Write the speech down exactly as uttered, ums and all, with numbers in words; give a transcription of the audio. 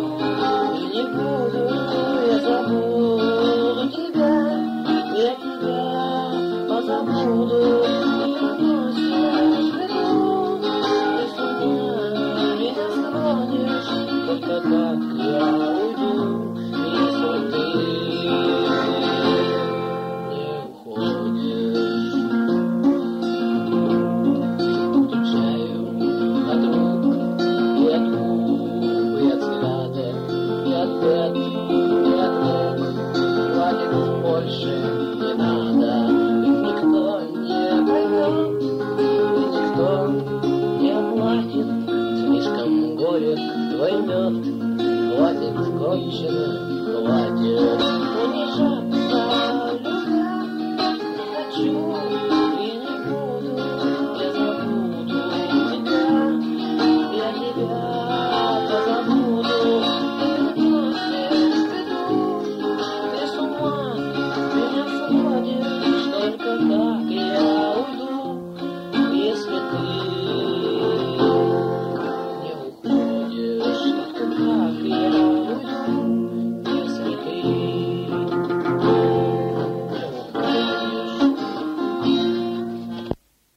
И не буду, я забуду тебя, я тебя позабуду. И носишь беду, ты с ума меня склонишь. Только так я уйду, если ты не уходишь. Включаю от рук и от губ, и от взгляда, и от бед, и от ног. Хватит больше, не надо, ведь никто не поймет, и никто не оплатит. Слишком горек твой мед, хватит кончено, хватит унижать.